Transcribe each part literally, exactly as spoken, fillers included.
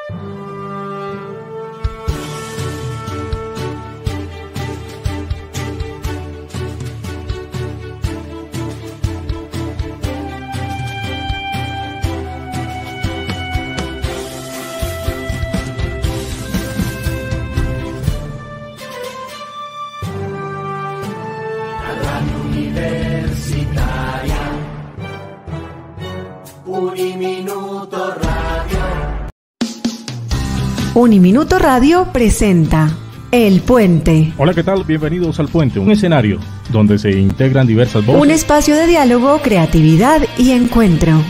Uniminuto Radio. Uniminuto Radio presenta El Puente. Hola, ¿qué tal? Bienvenidos al Puente, un escenario donde se integran diversas voces. Un espacio de diálogo, creatividad y encuentro.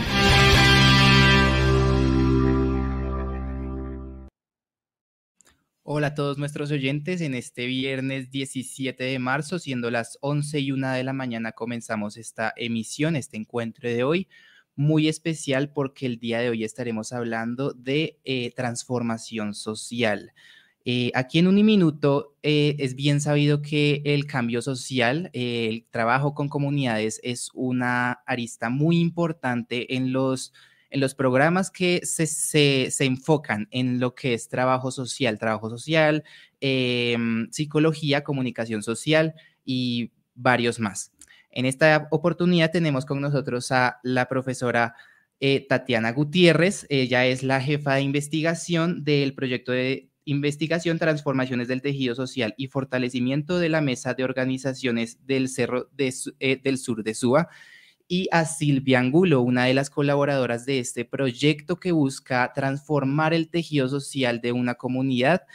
Hola a todos nuestros oyentes, en este viernes diecisiete de marzo, siendo las once y una de la mañana, comenzamos esta emisión, este encuentro de hoy, muy especial porque el día de hoy estaremos hablando de eh, transformación social. Eh, aquí en Uniminuto eh, es bien sabido que el cambio social, eh, el trabajo con comunidades es una arista muy importante en los en los programas que se, se, se enfocan en lo que es trabajo social, trabajo social, eh, psicología, comunicación social y varios más. En esta oportunidad tenemos con nosotros a la profesora eh, Tatiana Gutiérrez. Ella es la jefa de investigación del proyecto de investigación, transformaciones del tejido social y fortalecimiento de la mesa de organizaciones del Cerro de, eh, del Sur de Suba, y a Silvia Angulo, una de las colaboradoras de este proyecto que busca transformar el tejido social de una comunidad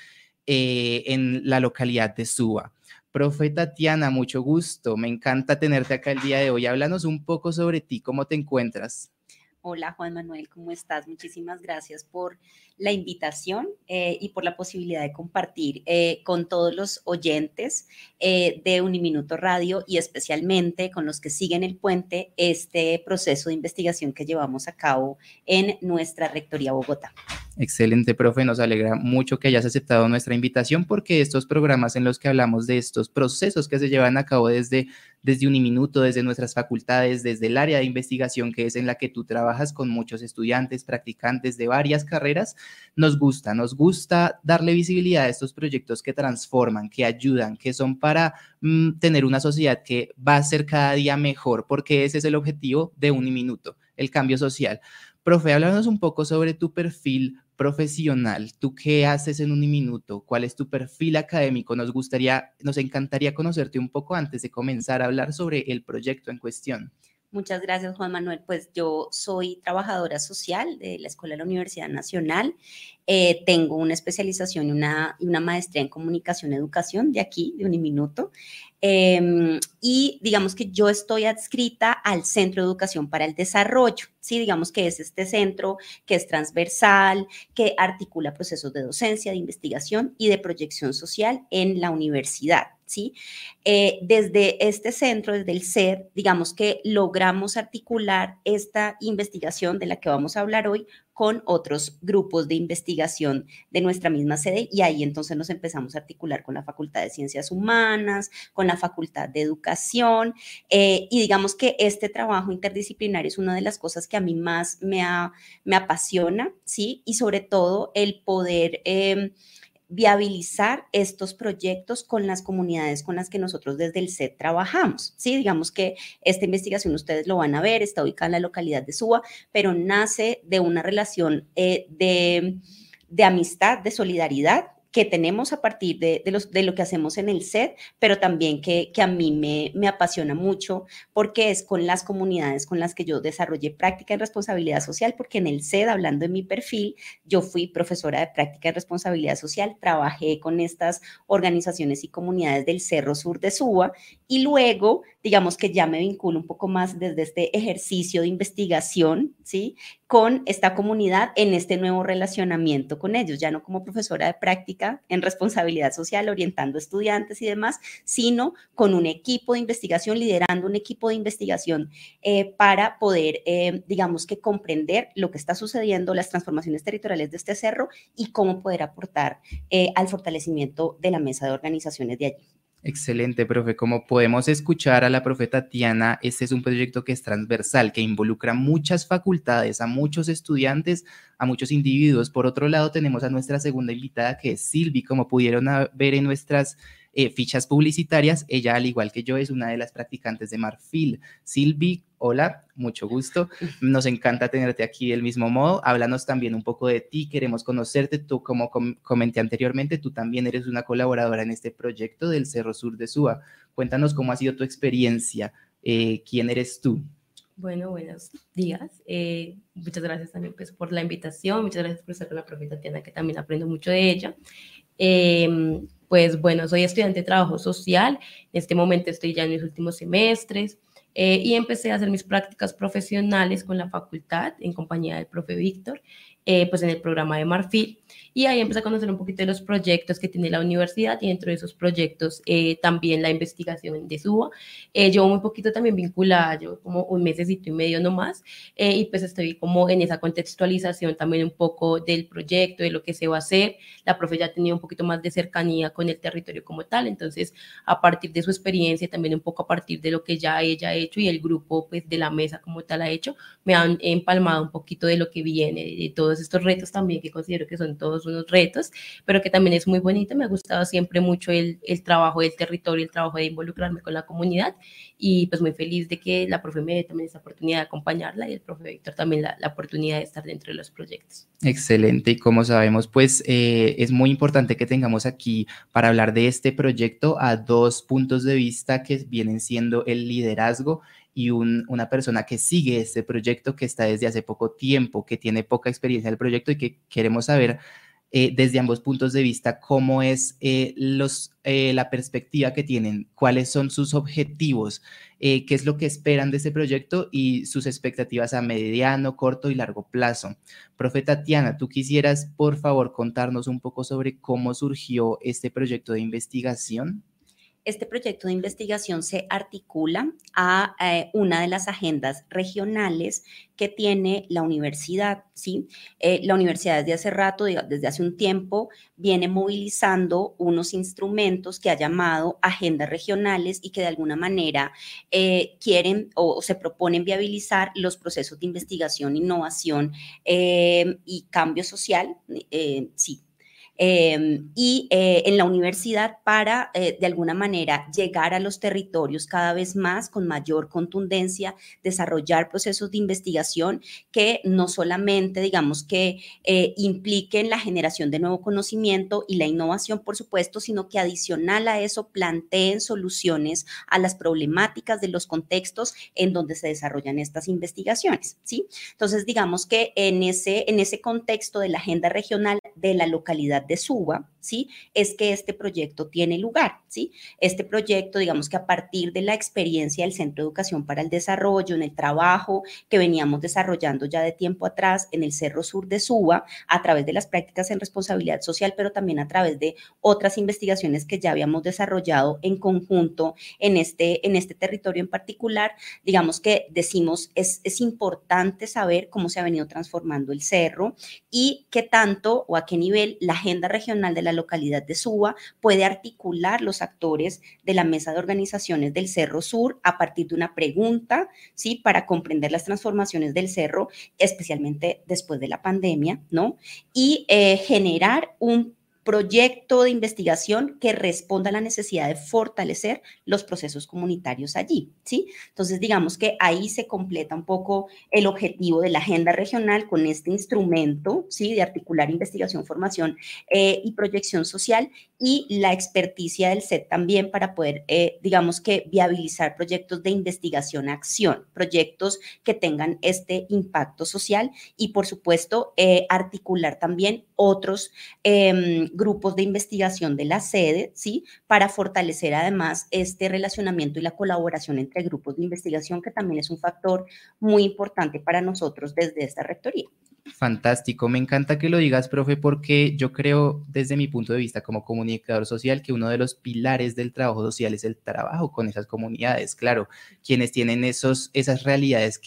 eh, en la localidad de Suba. Profe Tatiana, mucho gusto, me encanta tenerte acá el día de hoy. Háblanos un poco sobre ti, ¿cómo te encuentras? Hola Juan Manuel, ¿cómo estás? Muchísimas gracias por la invitación eh, y por la posibilidad de compartir eh, con todos los oyentes eh, de Uniminuto Radio y especialmente con los que siguen el puente este proceso de investigación que llevamos a cabo en nuestra Rectoría Bogotá. Excelente, profe, nos alegra mucho que hayas aceptado nuestra invitación porque estos programas en los que hablamos de estos procesos que se llevan a cabo desde, desde Uniminuto, desde nuestras facultades, desde el área de investigación que es en la que tú trabajas con muchos estudiantes, practicantes de varias carreras, nos gusta, nos gusta darle visibilidad a estos proyectos que transforman, que ayudan, que son para mm, tener una sociedad que va a ser cada día mejor, porque ese es el objetivo de Uniminuto, el cambio social. Profe, háblanos un poco sobre tu perfil profesional. ¿Tú qué haces en Uniminuto? ¿Cuál es tu perfil académico? Nos gustaría, nos encantaría conocerte un poco antes de comenzar a hablar sobre el proyecto en cuestión. Muchas gracias, Juan Manuel. Pues yo soy trabajadora social de la Escuela de la Universidad Nacional. Eh, tengo una especialización y una, y una maestría en comunicación y educación de aquí, de Uniminuto. Eh, y digamos que yo estoy adscrita al Centro de Educación para el Desarrollo, ¿sí? Digamos que es este centro que es transversal, que articula procesos de docencia, de investigación y de proyección social en la universidad, ¿sí? Eh, desde este centro, desde el C E D, digamos que logramos articular esta investigación de la que vamos a hablar hoy con otros grupos de investigación de nuestra misma sede y ahí entonces nos empezamos a articular con la Facultad de Ciencias Humanas, con la Facultad de Educación eh, y digamos que este trabajo interdisciplinario es una de las cosas que a mí más me, ha, me apasiona, ¿sí? Y sobre todo el poder eh, viabilizar estos proyectos con las comunidades con las que nosotros desde el C E D trabajamos, ¿sí? Digamos que esta investigación ustedes lo van a ver, está ubicada en la localidad de Suba, pero nace de una relación eh, de, de amistad, de solidaridad que tenemos a partir de, de, los, de lo que hacemos en el C E D, pero también que, que a mí me, me apasiona mucho porque es con las comunidades con las que yo desarrollé práctica en responsabilidad social, porque en el C E D, hablando de mi perfil, yo fui profesora de práctica en responsabilidad social, trabajé con estas organizaciones y comunidades del Cerro Sur de Suba y luego, digamos que ya me vinculo un poco más desde este ejercicio de investigación, ¿sí? Con esta comunidad en este nuevo relacionamiento con ellos, ya no como profesora de práctica en responsabilidad social orientando estudiantes y demás, sino con un equipo de investigación, liderando un equipo de investigación eh, para poder, eh, digamos que comprender lo que está sucediendo, las transformaciones territoriales de este cerro y cómo poder aportar eh, al fortalecimiento de la mesa de organizaciones de allí. Excelente, profe. Como podemos escuchar a la profe Tatiana, este es un proyecto que es transversal, que involucra muchas facultades, a muchos estudiantes, a muchos individuos. Por otro lado, tenemos a nuestra segunda invitada, que es Silvi. Como pudieron ver en nuestras eh, fichas publicitarias, ella, al igual que yo, es una de las practicantes de Marfil. Silvi, hola, mucho gusto. Nos encanta tenerte aquí del mismo modo. Háblanos también un poco de ti, queremos conocerte. Tú, como com comenté anteriormente, tú también eres una colaboradora en este proyecto del Cerro Sur de Suba. Cuéntanos cómo ha sido tu experiencia, eh, quién eres tú. Bueno, buenos días. Eh, muchas gracias también pues, por la invitación. Muchas gracias por estar con la profe Tatiana, que también aprendo mucho de ella. Eh, pues bueno, soy estudiante de trabajo social. En este momento estoy ya en mis últimos semestres. Eh, y empecé a hacer mis prácticas profesionales con la facultad en compañía del profe Víctor, eh, pues en el programa de Marfil, y ahí empecé a conocer un poquito de los proyectos que tiene la universidad, y dentro de esos proyectos eh, también la investigación de SUBA. Eh, yo muy poquito también vinculada, yo como un mesecito y medio nomás, eh, y pues estoy como en esa contextualización también un poco del proyecto, de lo que se va a hacer. La profe ya ha tenido un poquito más de cercanía con el territorio como tal, entonces a partir de su experiencia, también un poco a partir de lo que ya ella ha hecho y el grupo pues de la mesa como tal ha hecho, me han empalmado un poquito de lo que viene, de, de todos estos retos también, que considero que son todos unos retos, pero que también es muy bonito. Me ha gustado siempre mucho el, el trabajo del territorio, el trabajo de involucrarme con la comunidad, y pues muy feliz de que la profe me dé también esa oportunidad de acompañarla, y el profe Víctor también la, la oportunidad de estar dentro de los proyectos. Excelente, y como sabemos, pues eh, es muy importante que tengamos aquí para hablar de este proyecto a dos puntos de vista que vienen siendo el liderazgo y un, una persona que sigue este proyecto, que está desde hace poco tiempo, que tiene poca experiencia en el proyecto, y que queremos saber eh, desde ambos puntos de vista cómo es eh, los, eh, la perspectiva que tienen, cuáles son sus objetivos, eh, qué es lo que esperan de este proyecto y sus expectativas a mediano, corto y largo plazo. Profe Tatiana, ¿tú quisieras, por favor, contarnos un poco sobre cómo surgió este proyecto de investigación? Este proyecto de investigación se articula a eh, una de las agendas regionales que tiene la universidad, ¿sí? Eh, la universidad desde hace rato, desde hace un tiempo, viene movilizando unos instrumentos que ha llamado agendas regionales y que de alguna manera eh, quieren o, o se proponen viabilizar los procesos de investigación, innovación eh, y cambio social, eh, sí. Eh, y eh, en la universidad para, eh, de alguna manera, llegar a los territorios cada vez más con mayor contundencia, desarrollar procesos de investigación que no solamente, digamos, que eh, impliquen la generación de nuevo conocimiento y la innovación, por supuesto, sino que adicional a eso planteen soluciones a las problemáticas de los contextos en donde se desarrollan estas investigaciones, ¿sí? Entonces, digamos que en ese, en ese contexto de la agenda regional de la localidad de Suba, ¿sí? Es que este proyecto tiene lugar, ¿sí? Este proyecto, digamos que a partir de la experiencia del Centro de Educación para el Desarrollo, en el trabajo que veníamos desarrollando ya de tiempo atrás en el Cerro Sur de Suba, a través de las prácticas en responsabilidad social, pero también a través de otras investigaciones que ya habíamos desarrollado en conjunto en este, en este territorio en particular, digamos que decimos, es, es importante saber cómo se ha venido transformando el cerro y qué tanto o a qué nivel la agenda regional de la localidad de Suba puede articular los actores de la mesa de organizaciones del Cerro Sur a partir de una pregunta, ¿sí? Para comprender las transformaciones del cerro, especialmente después de la pandemia, ¿no? Y eh, generar un proyecto de investigación que responda a la necesidad de fortalecer los procesos comunitarios allí, ¿sí? Entonces, digamos que ahí se completa un poco el objetivo de la agenda regional con este instrumento, ¿sí? De articular investigación, formación eh, y proyección social, y la experticia del C E T también para poder, eh, digamos que, viabilizar proyectos de investigación-acción, proyectos que tengan este impacto social y, por supuesto, eh, articular también otros eh, grupos de investigación de la sede, ¿sí? Para fortalecer además este relacionamiento y la colaboración entre grupos de investigación, que también es un factor muy importante para nosotros desde esta rectoría. Fantástico, me encanta que lo digas, profe, porque yo creo desde mi punto de vista como comunicador social que uno de los pilares del trabajo social es el trabajo con esas comunidades, claro, quienes tienen esos, esas realidades que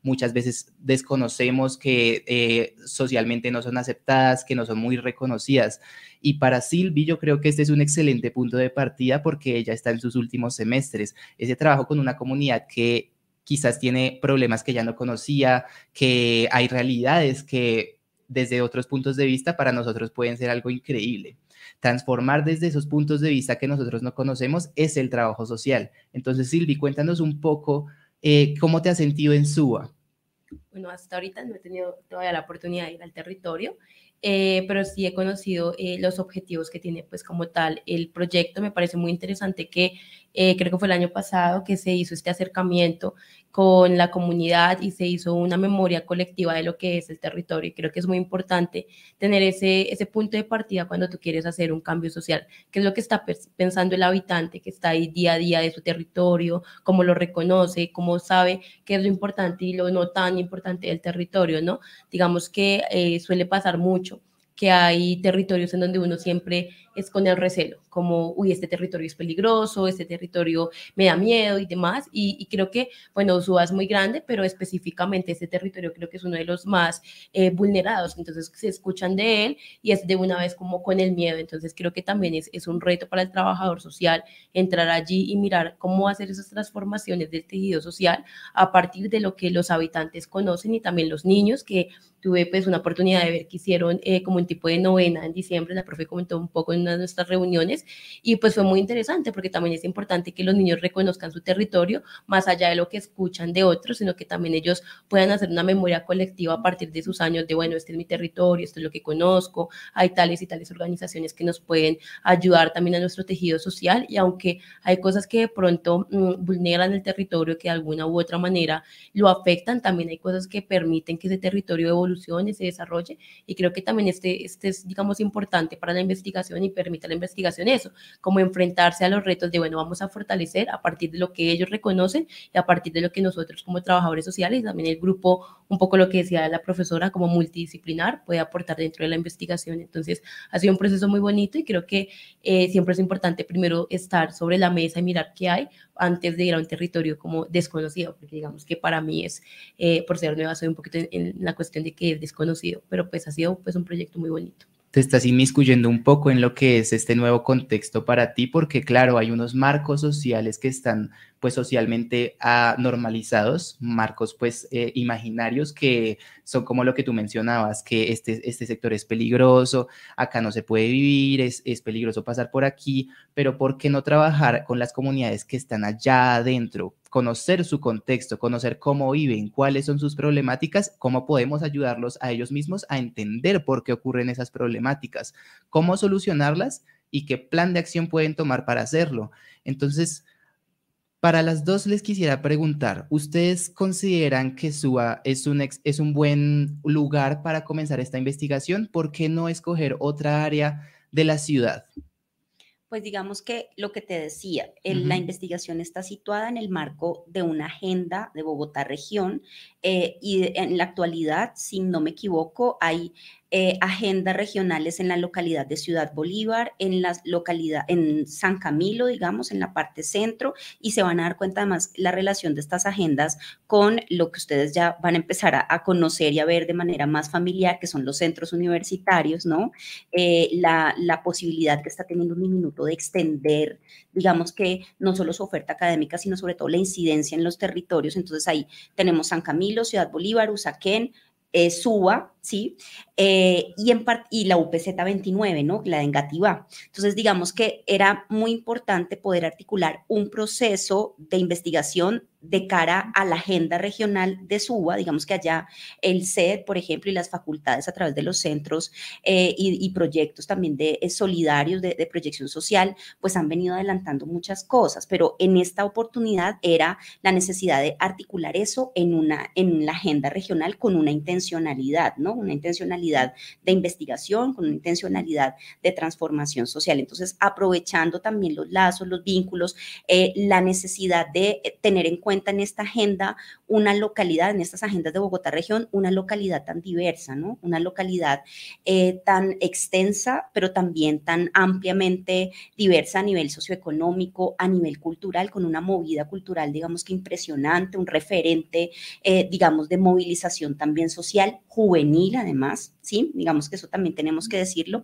muchas veces desconocemos, que eh, socialmente no son aceptadas, que no son muy reconocidas. Y para Silvi yo creo que este es un excelente punto de partida porque ella está en sus últimos semestres. Ese trabajo con una comunidad que quizás tiene problemas que ya no conocía, que hay realidades que desde otros puntos de vista para nosotros pueden ser algo increíble. Transformar desde esos puntos de vista que nosotros no conocemos es el trabajo social. Entonces, Silvi, cuéntanos un poco eh, cómo te has sentido en SUA. Bueno, hasta ahorita no he tenido todavía la oportunidad de ir al territorio, eh, pero sí he conocido eh, los objetivos que tiene pues como tal el proyecto. Me parece muy interesante que eh, creo que fue el año pasado que se hizo este acercamiento con la comunidad y se hizo una memoria colectiva de lo que es el territorio, y creo que es muy importante tener ese, ese punto de partida cuando tú quieres hacer un cambio social, qué es lo que está pensando el habitante que está ahí día a día de su territorio, cómo lo reconoce, cómo sabe qué es lo importante y lo no tan importante del territorio, ¿no? Digamos que eh, suele pasar mucho que hay territorios en donde uno siempre es con el recelo, como, uy, este territorio es peligroso, este territorio me da miedo y demás, y, y creo que, bueno, SUA es muy grande, pero específicamente este territorio creo que es uno de los más eh, vulnerados, entonces se escuchan de él y es de una vez como con el miedo, entonces creo que también es, es un reto para el trabajador social entrar allí y mirar cómo hacer esas transformaciones del tejido social a partir de lo que los habitantes conocen y también los niños, que tuve pues una oportunidad de ver que hicieron eh, como un tipo de novena en diciembre, la profe comentó un poco en una de nuestras reuniones y pues fue muy interesante porque también es importante que los niños reconozcan su territorio más allá de lo que escuchan de otros, sino que también ellos puedan hacer una memoria colectiva a partir de sus años de, bueno, este es mi territorio, esto es lo que conozco, hay tales y tales organizaciones que nos pueden ayudar también a nuestro tejido social, y aunque hay cosas que de pronto mmm, vulneran el territorio, que de alguna u otra manera lo afectan, también hay cosas que permiten que ese territorio evolucione, se desarrolle, y creo que también este, este es, digamos, importante para la investigación y permite a la investigación eso, como enfrentarse a los retos de, bueno, vamos a fortalecer a partir de lo que ellos reconocen y a partir de lo que nosotros como trabajadores sociales, también el grupo, un poco lo que decía la profesora, como multidisciplinar, puede aportar dentro de la investigación. Entonces, ha sido un proceso muy bonito y creo que eh, siempre es importante primero estar sobre la mesa y mirar qué hay antes de ir a un territorio como desconocido, porque digamos que para mí es, eh, por ser nueva, soy un poquito en, en la cuestión de que es desconocido, pero pues ha sido pues un proyecto muy bonito. Te estás inmiscuyendo un poco en lo que es este nuevo contexto para ti, porque claro, hay unos marcos sociales que están pues socialmente ah, normalizados, marcos pues eh, imaginarios que son como lo que tú mencionabas, que este, este sector es peligroso, acá no se puede vivir, es, es peligroso pasar por aquí, pero ¿por qué no trabajar con las comunidades que están allá adentro? Conocer su contexto, conocer cómo viven, cuáles son sus problemáticas, cómo podemos ayudarlos a ellos mismos a entender por qué ocurren esas problemáticas, cómo solucionarlas y qué plan de acción pueden tomar para hacerlo. Entonces, para las dos les quisiera preguntar, ¿ustedes consideran que SUA es un, ex, es un buen lugar para comenzar esta investigación? ¿Por qué no escoger otra área de la ciudad? Pues digamos que lo que te decía, el, uh-huh. la investigación está situada en el marco de una agenda de Bogotá región eh, y en la actualidad, si no me equivoco, hay eh, agendas regionales en la localidad de Ciudad Bolívar, en la localidad, en San Camilo, digamos, en la parte centro, y se van a dar cuenta además la relación de estas agendas con lo que ustedes ya van a empezar a, a conocer y a ver de manera más familiar, que son los centros universitarios, ¿no? Eh, la, la posibilidad que está teniendo un minuto de extender, digamos que no solo su oferta académica, sino sobre todo la incidencia en los territorios. Entonces ahí tenemos San Camilo, Ciudad Bolívar, Usaquén, eh, SUA, ¿sí? Eh, y, en part- y la U P Z veintinueve, ¿no? La de Engativá. Entonces, digamos que era muy importante poder articular un proceso de investigación de cara a la agenda regional de SUA, digamos que allá el C E D, por ejemplo, y las facultades a través de los centros eh, y, y proyectos también de eh, solidarios de, de proyección social, pues han venido adelantando muchas cosas, pero en esta oportunidad era la necesidad de articular eso en, una, en la agenda regional con una intencionalidad, ¿no? una intencionalidad de investigación, con una intencionalidad de transformación social. Entonces, aprovechando también los lazos, los vínculos, eh, la necesidad de tener en cuenta en esta agenda una localidad, en estas agendas de Bogotá región, una localidad tan diversa, ¿no? Una localidad eh, tan extensa, pero también tan ampliamente diversa a nivel socioeconómico, a nivel cultural, con una movida cultural, digamos que impresionante, un referente, eh, digamos, de movilización también social, juvenil además, ¿sí? Digamos que eso también tenemos que decirlo.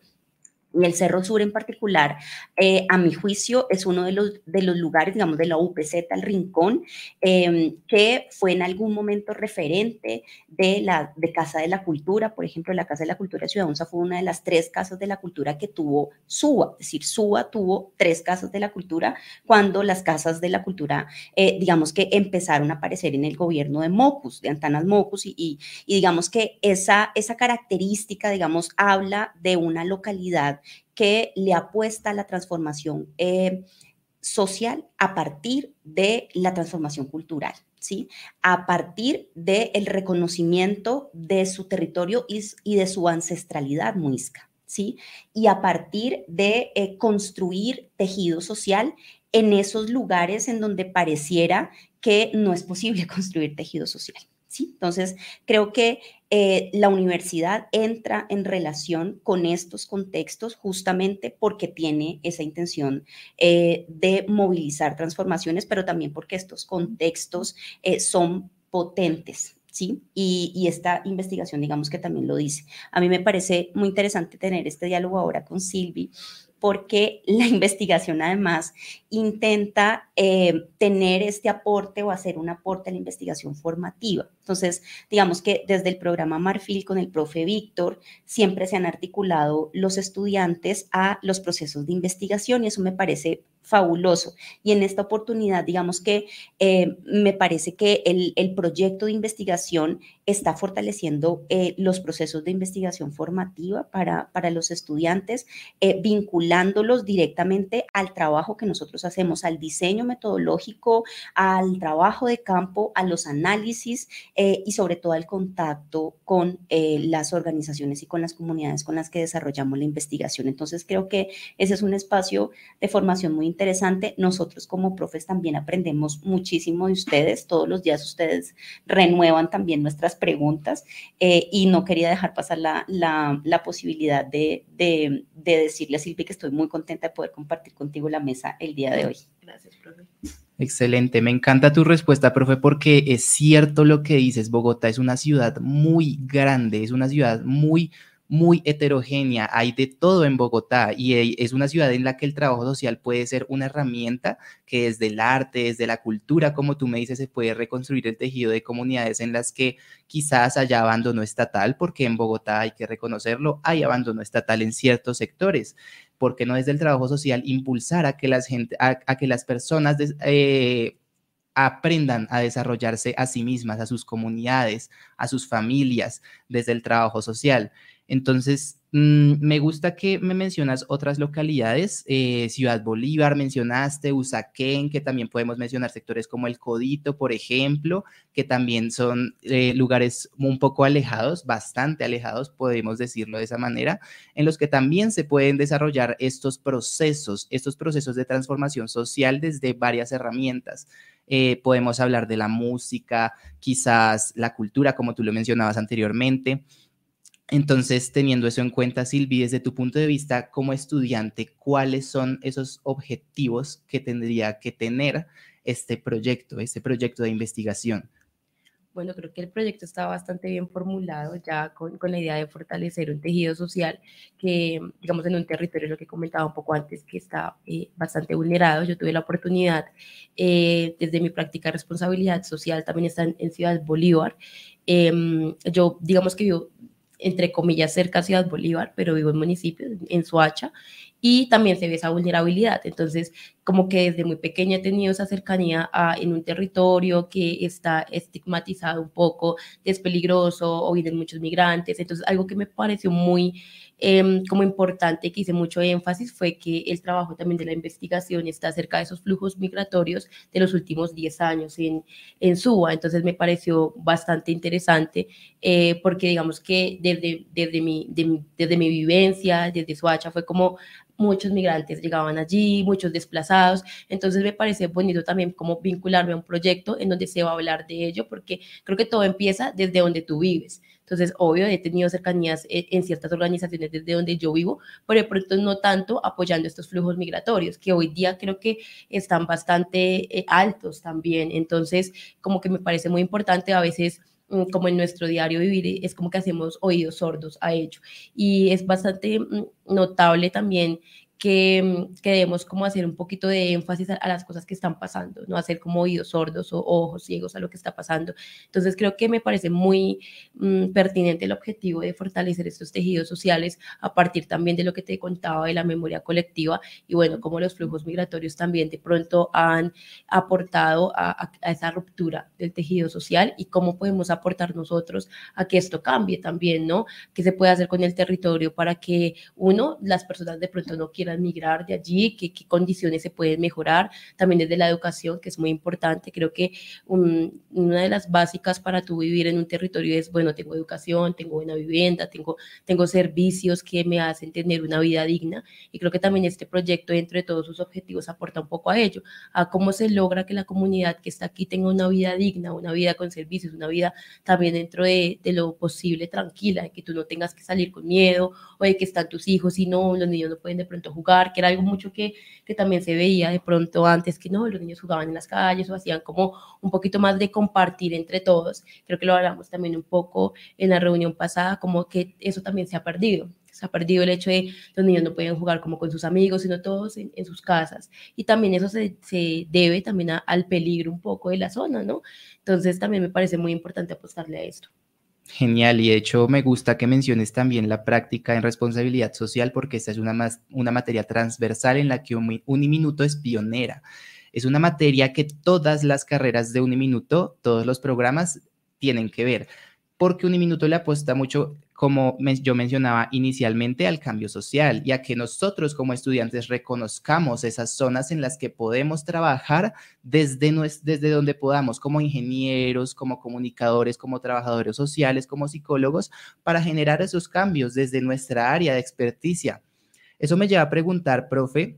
Y el Cerro Sur en particular, eh, a mi juicio, es uno de los, de los lugares, digamos, de la U P Z, el Rincón, eh, que fue en algún momento referente de la de Casa de la Cultura. Por ejemplo, la Casa de la Cultura de Ciudad Onza fue una de las tres casas de la cultura que tuvo Suba. Es decir, Suba tuvo tres casas de la cultura cuando las casas de la cultura, eh, digamos que empezaron a aparecer en el gobierno de Mocus, de Antanas Mocus, y, y, y digamos que esa, esa característica, digamos, habla de una localidad que le apuesta a la transformación eh, social a partir de la transformación cultural, ¿sí? A partir del reconocimiento de su territorio y, y de su ancestralidad muisca, ¿sí? Y a partir de eh, construir tejido social en esos lugares en donde pareciera que no es posible construir tejido social. ¿Sí? Entonces, creo que eh, la universidad entra en relación con estos contextos justamente porque tiene esa intención eh, de movilizar transformaciones, pero también porque estos contextos eh, son potentes. ¿Sí? Y, y esta investigación, digamos que también lo dice. A mí me parece muy interesante tener este diálogo ahora con Silvi, porque la investigación además intenta eh, tener este aporte o hacer un aporte a la investigación formativa. Entonces, digamos que desde el programa Marfil con el profe Víctor siempre se han articulado los estudiantes a los procesos de investigación y eso me parece fabuloso. Y en esta oportunidad, digamos que eh, me parece que el, el proyecto de investigación está fortaleciendo eh, los procesos de investigación formativa para, para los estudiantes, eh, vinculándolos directamente al trabajo que nosotros hacemos, al diseño metodológico, al trabajo de campo, a los análisis eh, y sobre todo al contacto con eh, las organizaciones y con las comunidades con las que desarrollamos la investigación. Entonces, creo que ese es un espacio de formación muy interesante. Nosotros como profes también aprendemos muchísimo de ustedes. Todos los días ustedes renuevan también nuestras preguntas eh, y no quería dejar pasar la, la, la posibilidad de, de, de decirle a Silvi que estoy muy contenta de poder compartir contigo la mesa el día de hoy. Gracias, profe. Excelente, me encanta tu respuesta, profe, porque es cierto lo que dices. Bogotá es una ciudad muy grande, es una ciudad muy muy heterogénea, hay de todo en Bogotá y es una ciudad en la que el trabajo social puede ser una herramienta que desde el arte, desde la cultura, como tú me dices, se puede reconstruir el tejido de comunidades en las que quizás haya abandono estatal, porque en Bogotá hay que reconocerlo, hay abandono estatal en ciertos sectores. ¿Por qué no desde el trabajo social impulsar a que las, gente, a, a que las personas des, eh, aprendan a desarrollarse a sí mismas, a sus comunidades, a sus familias, desde el trabajo social? Entonces, mmm, me gusta que me mencionas otras localidades, eh, Ciudad Bolívar mencionaste, Usaquén, que también podemos mencionar sectores como el Codito, por ejemplo, que también son eh, lugares un poco alejados, bastante alejados, podemos decirlo de esa manera, en los que también se pueden desarrollar estos procesos, estos procesos de transformación social desde varias herramientas. Eh, podemos hablar de la música, quizás la cultura, como tú lo mencionabas anteriormente. Entonces, teniendo eso en cuenta, Silvi, desde tu punto de vista como estudiante, ¿cuáles son esos objetivos que tendría que tener este proyecto, este proyecto de investigación? Bueno, creo que el proyecto está bastante bien formulado, ya con, con la idea de fortalecer un tejido social que, digamos, en un territorio, lo que comentaba un poco antes, que está eh, bastante vulnerado. Yo tuve la oportunidad, eh, desde mi práctica de responsabilidad social, también está en, en Ciudad Bolívar. Eh, yo, digamos que vivo, entre comillas, cerca a Ciudad Bolívar, pero vivo en municipio, en Soacha, y también se ve esa vulnerabilidad. Entonces, como que desde muy pequeña he tenido esa cercanía a, en un territorio que está estigmatizado un poco, que es peligroso o vienen muchos migrantes. Entonces, algo que me pareció muy eh, como importante, que hice mucho énfasis, fue que el trabajo también de la investigación está acerca de esos flujos migratorios de los últimos diez años en, en Suba. Entonces, me pareció bastante interesante eh, porque digamos que desde, desde, mi, de mi, desde mi vivencia, desde Soacha, fue como muchos migrantes llegaban allí, muchos desplazados, entonces me parece bonito también como vincularme a un proyecto en donde se va a hablar de ello, porque creo que todo empieza desde donde tú vives. Entonces, obvio, he tenido cercanías en ciertas organizaciones desde donde yo vivo, pero de pronto no tanto apoyando estos flujos migratorios, que hoy día creo que están bastante eh, altos también. Entonces, como que me parece muy importante a veces, como en nuestro diario vivir, es como que hacemos oídos sordos a ello. Y es bastante notable también que, que debemos como hacer un poquito de énfasis a, a las cosas que están pasando, no hacer como oídos sordos o ojos ciegos a lo que está pasando. Entonces creo que me parece muy mm, pertinente el objetivo de fortalecer estos tejidos sociales a partir también de lo que te contaba de la memoria colectiva y bueno, como los flujos migratorios también de pronto han aportado a, a, a esa ruptura del tejido social y cómo podemos aportar nosotros a que esto cambie también, ¿no? ¿Qué se puede hacer con el territorio para que uno, las personas de pronto no quieran migrar de allí, qué, qué condiciones se pueden mejorar, también desde la educación, que es muy importante. Creo que un, una de las básicas para tú vivir en un territorio es, bueno, tengo educación, tengo buena vivienda, tengo, tengo servicios que me hacen tener una vida digna, y creo que también este proyecto, dentro de todos sus objetivos, aporta un poco a ello, a cómo se logra que la comunidad que está aquí tenga una vida digna, una vida con servicios, una vida también dentro de, de lo posible tranquila, de que tú no tengas que salir con miedo, o de que están tus hijos y no, los niños no pueden de pronto jugar, que era algo mucho que, que también se veía de pronto antes, que no, los niños jugaban en las calles o hacían como un poquito más de compartir entre todos. Creo que lo hablamos también un poco en la reunión pasada, como que eso también se ha perdido. Se ha perdido el hecho de los niños no pueden jugar como con sus amigos, sino todos en, en sus casas. Y también eso se, se debe también a, al peligro un poco de la zona, ¿no? Entonces también me parece muy importante apostarle a esto. Genial, y de hecho me gusta que menciones también la práctica en responsabilidad social, porque esta es una, más, una materia transversal en la que Uniminuto es pionera. Es una materia que todas las carreras de Uniminuto, todos los programas tienen que ver, porque Uniminuto le apuesta mucho, como yo mencionaba inicialmente, al cambio social y a que nosotros como estudiantes reconozcamos esas zonas en las que podemos trabajar desde, desde donde podamos, como ingenieros, como comunicadores, como trabajadores sociales, como psicólogos, para generar esos cambios desde nuestra área de experticia. Eso me lleva a preguntar, profe,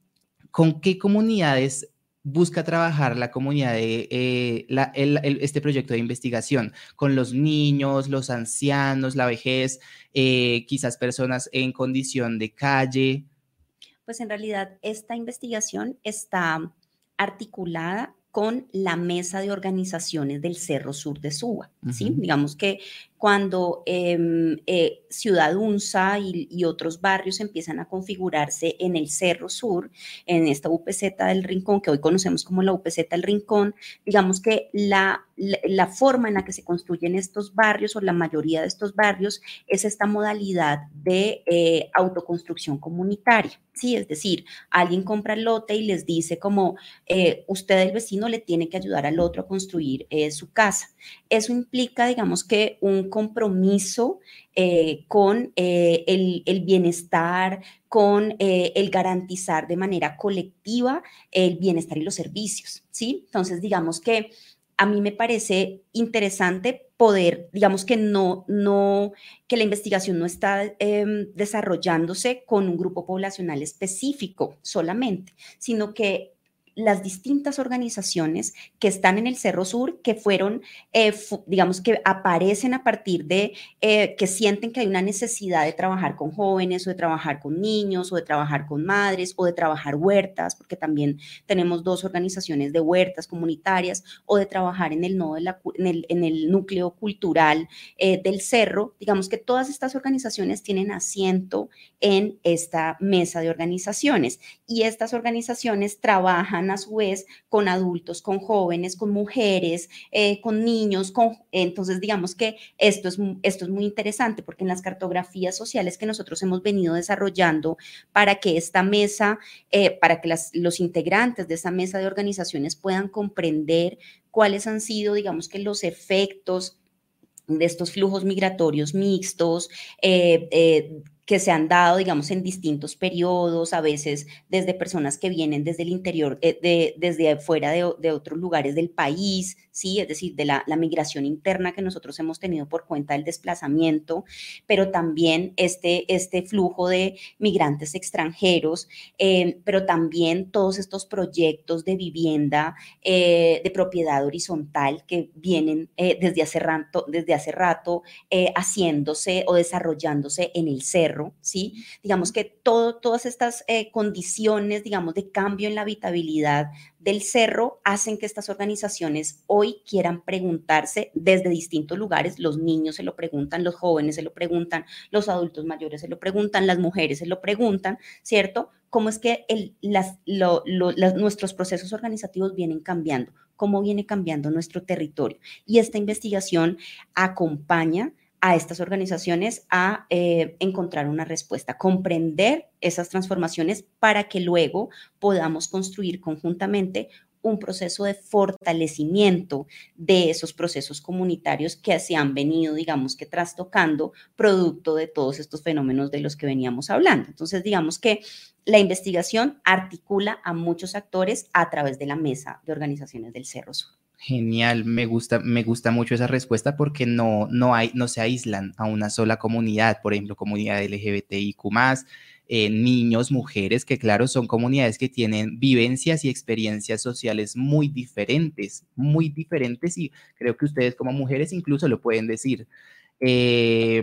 ¿con qué comunidades busca trabajar la comunidad de eh, la, el, el, este proyecto de investigación? ¿Con los niños, los ancianos, la vejez, eh, quizás personas en condición de calle? Pues en realidad esta investigación está articulada con la mesa de organizaciones del Cerro Sur de Suba, uh-huh. ¿sí? Digamos que cuando eh, eh, Ciudad Unza y, y otros barrios empiezan a configurarse en el Cerro Sur, en esta U P Z del Rincón, que hoy conocemos como la U P Z del Rincón, digamos que la, la, la forma en la que se construyen estos barrios, o la mayoría de estos barrios, es esta modalidad de eh, autoconstrucción comunitaria, ¿sí? Es decir, alguien compra el lote y les dice como, eh, usted, el vecino, le tiene que ayudar al otro a construir eh, su casa. Eso implica, digamos que, un compromiso eh, con eh, el, el bienestar, con eh, el garantizar de manera colectiva el bienestar y los servicios, ¿sí? Entonces, digamos que a mí me parece interesante poder, digamos que no, no, que la investigación no está eh, desarrollándose con un grupo poblacional específico solamente, sino que las distintas organizaciones que están en el Cerro Sur, que fueron, eh, digamos que aparecen a partir de eh, que sienten que hay una necesidad de trabajar con jóvenes o de trabajar con niños o de trabajar con madres o de trabajar huertas, porque también tenemos dos organizaciones de huertas comunitarias, o de trabajar en el, nodo de la, en el, en el núcleo cultural eh, del cerro. Digamos que todas estas organizaciones tienen asiento en esta mesa de organizaciones, y estas organizaciones trabajan trabajan a su vez con adultos, con jóvenes, con mujeres, eh, con niños, con, entonces digamos que esto es, esto es muy interesante porque en las cartografías sociales que nosotros hemos venido desarrollando para que esta mesa, eh, para que las, los integrantes de esa mesa de organizaciones puedan comprender cuáles han sido, digamos que los efectos de estos flujos migratorios mixtos, eh, eh, que se han dado, digamos, en distintos periodos, a veces desde personas que vienen desde el interior, eh, de, desde afuera de, de otros lugares del país, ¿sí? Es decir, de la, la migración interna que nosotros hemos tenido por cuenta del desplazamiento, pero también este, este flujo de migrantes extranjeros, eh, pero también todos estos proyectos de vivienda, eh, de propiedad horizontal que vienen eh, desde hace rato, desde hace rato eh, haciéndose o desarrollándose en el cerro. ¿Sí? Digamos que todo, todas estas eh, condiciones, digamos, de cambio en la habitabilidad del cerro hacen que estas organizaciones hoy quieran preguntarse desde distintos lugares. Los niños se lo preguntan, los jóvenes se lo preguntan, los adultos mayores se lo preguntan, las mujeres se lo preguntan, ¿cierto? ¿Cómo es que el, las, lo, lo, las, nuestros procesos organizativos vienen cambiando? ¿Cómo viene cambiando nuestro territorio? Y esta investigación acompaña a estas organizaciones a eh, encontrar una respuesta, comprender esas transformaciones para que luego podamos construir conjuntamente un proceso de fortalecimiento de esos procesos comunitarios que se han venido, digamos que trastocando, producto de todos estos fenómenos de los que veníamos hablando. Entonces, digamos que la investigación articula a muchos actores a través de la mesa de organizaciones del Cerro Sur. Genial, me gusta, me gusta mucho esa respuesta porque no, no, hay, no se aíslan a una sola comunidad, por ejemplo, comunidad L G B T I Q más, eh, niños, mujeres, que claro, son comunidades que tienen vivencias y experiencias sociales muy diferentes, muy diferentes y creo que ustedes como mujeres incluso lo pueden decir. Eh,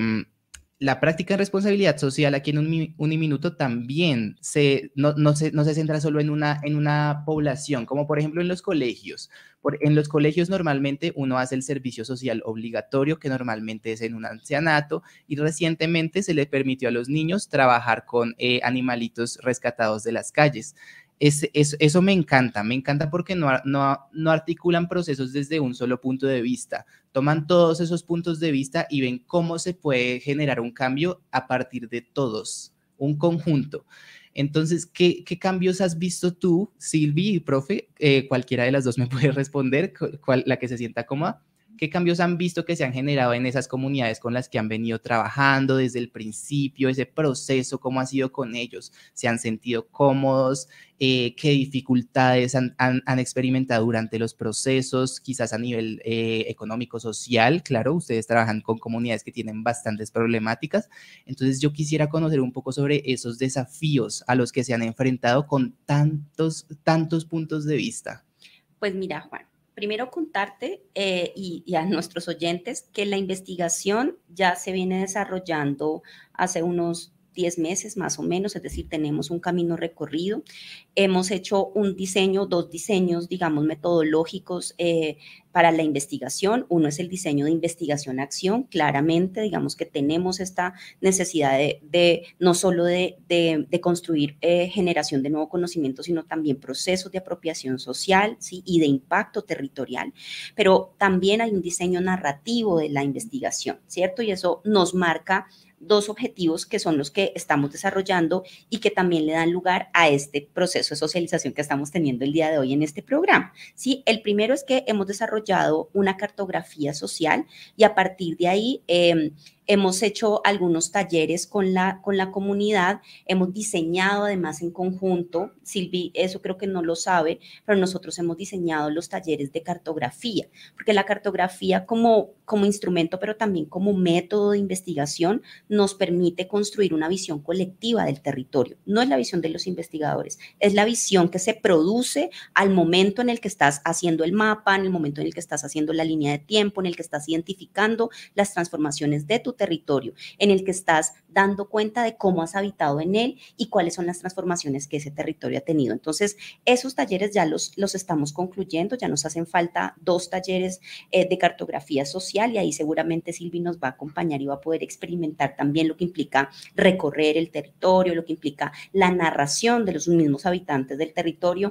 La práctica de responsabilidad social aquí en Uniminuto también se, no, no, se, no se centra solo en una, en una población, como por ejemplo en los colegios. Por, en los colegios normalmente uno hace el servicio social obligatorio, que normalmente es en un ancianato, y recientemente se le permitió a los niños trabajar con eh, animalitos rescatados de las calles. Es, es, eso me encanta, me encanta porque no, no, no articulan procesos desde un solo punto de vista, toman todos esos puntos de vista y ven cómo se puede generar un cambio a partir de todos, un conjunto. Entonces, ¿qué, qué cambios has visto tú, Silvi y profe? Eh, cualquiera de las dos me puede responder, cual, la que se sienta cómoda. ¿Qué cambios han visto que se han generado en esas comunidades con las que han venido trabajando desde el principio, ese proceso, cómo ha sido con ellos? ¿Se han sentido cómodos? Eh, ¿Qué dificultades han, han, han experimentado durante los procesos? Quizás a nivel eh, económico, social, claro, ustedes trabajan con comunidades que tienen bastantes problemáticas. Entonces yo quisiera conocer un poco sobre esos desafíos a los que se han enfrentado con tantos, tantos puntos de vista. Pues mira, Juan. Primero contarte eh, y, y a nuestros oyentes que la investigación ya se viene desarrollando hace unos diez meses más o menos, es decir, tenemos un camino recorrido. Hemos hecho un diseño, dos diseños, digamos, metodológicos eh, para la investigación. Uno es el diseño de investigación-acción, claramente, digamos que tenemos esta necesidad de, de no solo de, de, de construir eh, generación de nuevo conocimiento, sino también procesos de apropiación social, ¿sí? Y de impacto territorial, pero también hay un diseño narrativo de la investigación, ¿cierto? Y eso nos marca dos objetivos que son los que estamos desarrollando y que también le dan lugar a este proceso de socialización que estamos teniendo el día de hoy en este programa. ¿Sí? El primero es que hemos desarrollado una cartografía social y a partir de ahí eh, hemos hecho algunos talleres con la, con la comunidad, hemos diseñado además en conjunto, Silvi, eso creo que no lo sabe, pero nosotros hemos diseñado los talleres de cartografía, porque la cartografía como, como instrumento, pero también como método de investigación, nos permite construir una visión colectiva del territorio. No es la visión de los investigadores, es la visión que se produce al momento en el que estás haciendo el mapa, en el momento en el que estás haciendo la línea de tiempo, en el que estás identificando las transformaciones de tu territorio, en el que estás dando cuenta de cómo has habitado en él y cuáles son las transformaciones que ese territorio ha tenido. Entonces, esos talleres ya los, los estamos concluyendo, ya nos hacen falta dos talleres eh, de cartografía social y ahí seguramente Silvi nos va a acompañar y va a poder experimentar también lo que implica recorrer el territorio, lo que implica la narración de los mismos habitantes del territorio,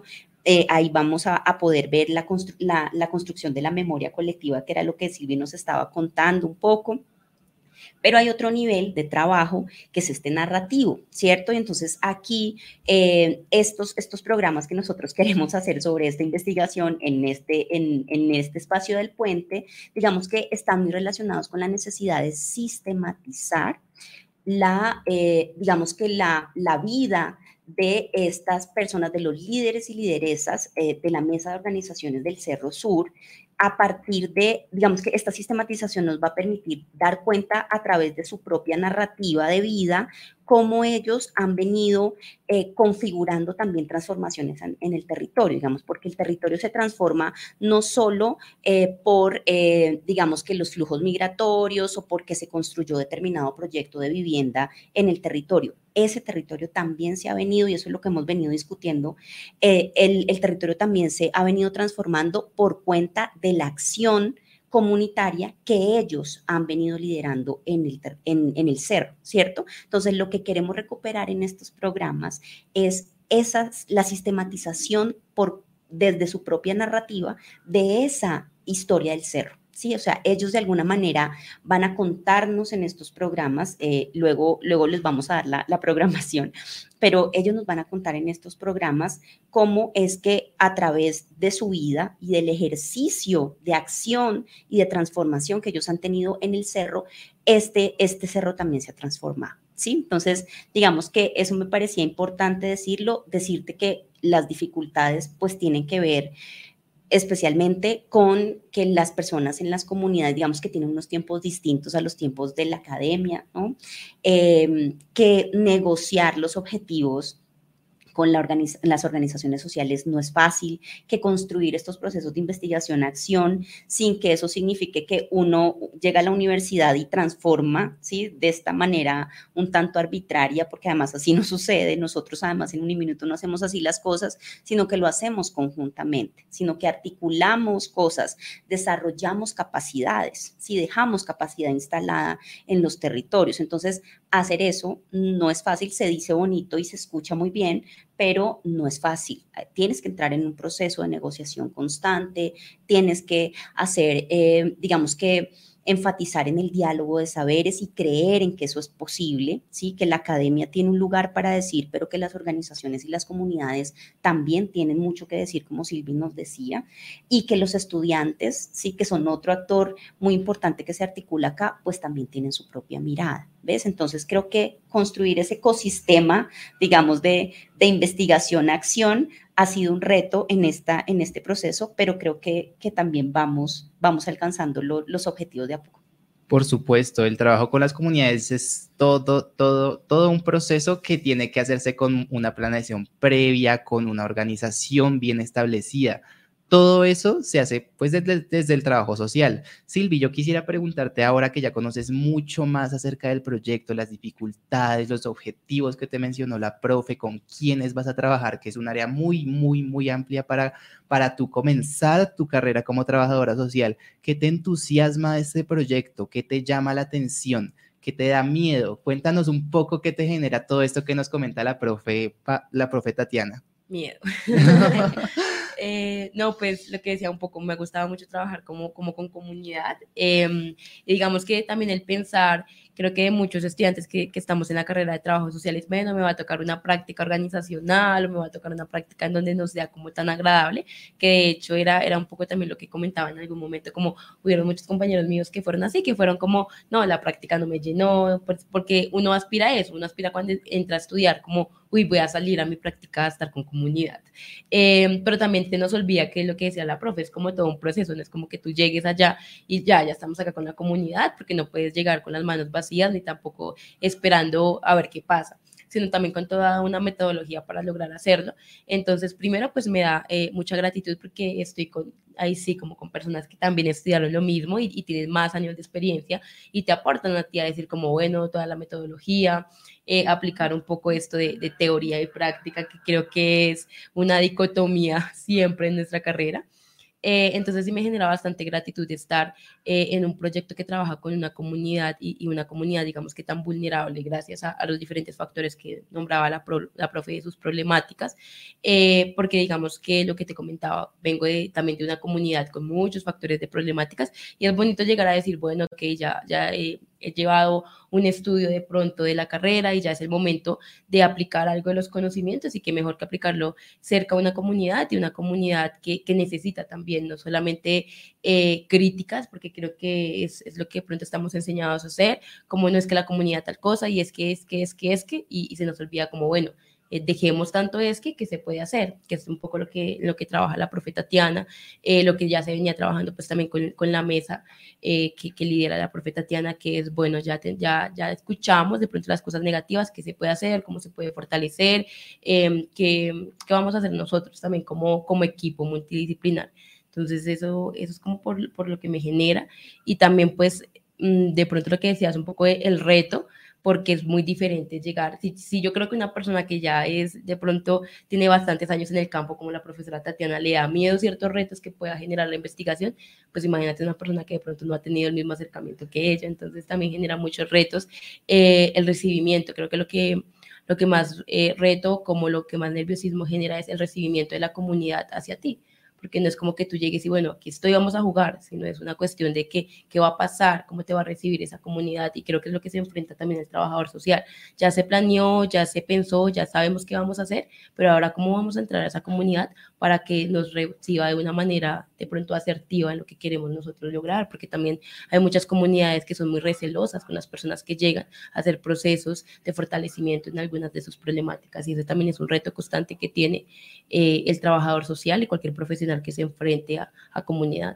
eh, ahí vamos a, a poder ver la, constru la, la construcción de la memoria colectiva, que era lo que Silvi nos estaba contando un poco. Pero hay otro nivel de trabajo que es este narrativo, ¿cierto? Y entonces aquí eh, estos, estos programas que nosotros queremos hacer sobre esta investigación en este, en, en este espacio del puente, digamos que están muy relacionados con la necesidad de sistematizar la, eh, digamos que la, la vida de estas personas, de los líderes y lideresas eh, de la mesa de organizaciones del Cerro Sur, a partir de, digamos que esta sistematización nos va a permitir dar cuenta a través de su propia narrativa de vida, cómo ellos han venido eh, configurando también transformaciones en, en el territorio, digamos, porque el territorio se transforma no solo eh, por, eh, digamos, que los flujos migratorios o porque se construyó determinado proyecto de vivienda en el territorio. Ese territorio también se ha venido, y eso es lo que hemos venido discutiendo, eh, el, el territorio también se ha venido transformando por cuenta de la acción comunitaria que ellos han venido liderando en el, en, en el cerro, ¿cierto? Entonces, lo que queremos recuperar en estos programas es esas, la sistematización por, desde su propia narrativa de esa historia del cerro. Sí, o sea, ellos de alguna manera van a contarnos en estos programas, eh, luego, luego les vamos a dar la, la programación, pero ellos nos van a contar en estos programas cómo es que a través de su vida y del ejercicio de acción y de transformación que ellos han tenido en el cerro, este, este cerro también se ha transformado. ¿Sí? Entonces, digamos que eso me parecía importante decirlo, decirte que las dificultades pues tienen que ver especialmente con que las personas en las comunidades, digamos que tienen unos tiempos distintos a los tiempos de la academia, ¿no? Eh, que negociar los objetivos con la organiz las organizaciones sociales no es fácil, que construir estos procesos de investigación-acción sin que eso signifique que uno llega a la universidad y transforma, ¿sí? De esta manera un tanto arbitraria, porque además así no sucede, nosotros además en Uniminuto no hacemos así las cosas, sino que lo hacemos conjuntamente, sino que articulamos cosas, desarrollamos capacidades, ¿sí? Dejamos capacidad instalada en los territorios. Entonces, hacer eso no es fácil, se dice bonito y se escucha muy bien, pero no es fácil. Tienes que entrar en un proceso de negociación constante, tienes que hacer, eh, digamos que, enfatizar en el diálogo de saberes y creer en que eso es posible, ¿sí? Que la academia tiene un lugar para decir, pero que las organizaciones y las comunidades también tienen mucho que decir, como Silvi nos decía, y que los estudiantes, ¿sí? Que son otro actor muy importante que se articula acá, pues también tienen su propia mirada, ¿ves? Entonces creo que construir ese ecosistema, digamos, de, de investigación-acción ha sido un reto en, esta, en este proceso, pero creo que, que también vamos, vamos alcanzando lo, los objetivos de a poco. Por supuesto, el trabajo con las comunidades es todo, todo, todo un proceso que tiene que hacerse con una planeación previa, con una organización bien establecida. Todo eso se hace pues desde, desde el trabajo social. Silvi, yo quisiera preguntarte ahora que ya conoces mucho más acerca del proyecto, las dificultades, los objetivos que te mencionó la profe, con quiénes vas a trabajar, que es un área muy, muy, muy amplia para, para tú comenzar tu carrera como trabajadora social. ¿Qué te entusiasma de este proyecto? ¿Qué te llama la atención? ¿Qué te da miedo? Cuéntanos un poco qué te genera todo esto que nos comenta la profe, la profe Tatiana. Miedo. Eh, no, pues lo que decía un poco, me gustaba mucho trabajar como, como con comunidad. Eh, y digamos que también el pensar, creo que muchos estudiantes que, que estamos en la carrera de trabajo social es, bueno, me va a tocar una práctica organizacional o me va a tocar una práctica en donde no sea como tan agradable, que de hecho era, era un poco también lo que comentaba en algún momento, como hubieron muchos compañeros míos que fueron así, que fueron como, no, la práctica no me llenó, pues, porque uno aspira a eso, uno aspira cuando entra a estudiar como, uy, voy a salir a mi práctica a estar con comunidad. Eh, pero también se nos olvida que lo que decía la profe es como todo un proceso, no es como que tú llegues allá y ya, ya estamos acá con la comunidad, porque no puedes llegar con las manos vacías ni tampoco esperando a ver qué pasa, sino también con toda una metodología para lograr hacerlo. Entonces, primero, pues me da eh, mucha gratitud porque estoy con, ahí sí, como con personas que también estudiaron lo mismo y, y tienen más años de experiencia y te aportan a ti a decir como, bueno, toda la metodología, eh, aplicar un poco esto de, de teoría y práctica, que creo que es una dicotomía siempre en nuestra carrera. Eh, entonces sí me genera bastante gratitud de estar eh, en un proyecto que trabaja con una comunidad y, y una comunidad, digamos que tan vulnerable gracias a, a los diferentes factores que nombraba la, pro, la profe de sus problemáticas, eh, porque digamos que lo que te comentaba, vengo de, también de una comunidad con muchos factores de problemáticas y es bonito llegar a decir, bueno, ok, ya, ya eh, he llevado un estudio de pronto de la carrera y ya es el momento de aplicar algo de los conocimientos y que mejor que aplicarlo cerca a una comunidad y una comunidad que, que necesita también no solamente eh, críticas, porque creo que es, es lo que de pronto estamos enseñados a hacer, como no es que la comunidad tal cosa y es que, es que, es que, es que, y, y se nos olvida como, bueno, Eh, dejemos tanto es que, que se puede hacer, que es un poco lo que, lo que trabaja la profe Tatiana, eh, lo que ya se venía trabajando pues también con, con la mesa eh, que, que lidera la profe Tatiana, que es bueno, ya, te, ya, ya escuchamos de pronto las cosas negativas que se puede hacer, cómo se puede fortalecer, eh, qué, qué vamos a hacer nosotros también como, como equipo multidisciplinar. Entonces eso, eso es como por, por lo que me genera y también pues de pronto lo que decías un poco el reto, porque es muy diferente llegar. Si, si yo creo que una persona que ya es, de pronto, tiene bastantes años en el campo, como la profesora Tatiana, le da miedo ciertos retos que pueda generar la investigación, pues imagínate una persona que de pronto no ha tenido el mismo acercamiento que ella, entonces también genera muchos retos. Eh, el recibimiento, creo que lo que, lo que más eh, reto, como lo que más nerviosismo genera es el recibimiento de la comunidad hacia ti, porque no es como que tú llegues y bueno, aquí estoy, vamos a jugar, sino es una cuestión de que, qué va a pasar, cómo te va a recibir esa comunidad, y creo que es lo que se enfrenta también el trabajador social. Ya se planeó, ya se pensó, ya sabemos qué vamos a hacer, pero ahora cómo vamos a entrar a esa comunidad para que nos reciba de una manera de pronto asertiva en lo que queremos nosotros lograr, porque también hay muchas comunidades que son muy recelosas con las personas que llegan a hacer procesos de fortalecimiento en algunas de sus problemáticas, y ese también es un reto constante que tiene eh, el trabajador social y cualquier profesional que se enfrente a, a comunidad.